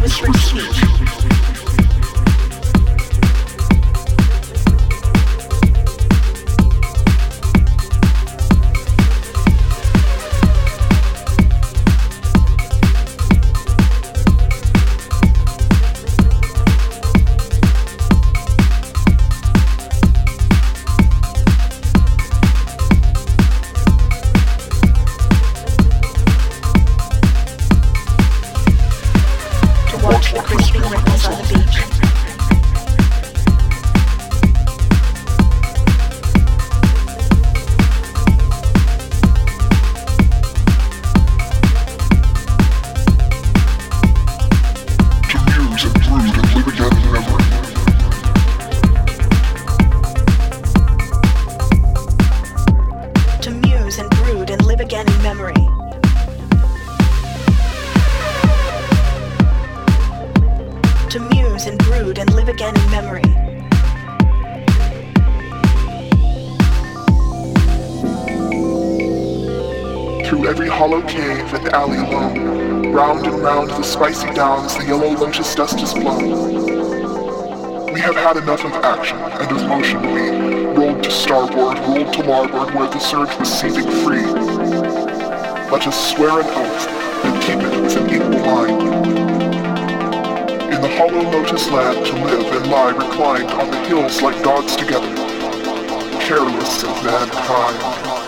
whispered speech. Spicy downs, the yellow lotus dust is blown. We have had enough of action and of motion. We rolled to starboard, rolled to larboard, where the surge was seething free. Let us swear an oath and keep it with an equal mind. In the hollow lotus land to live and lie reclined on the hills like gods together, careless of mankind.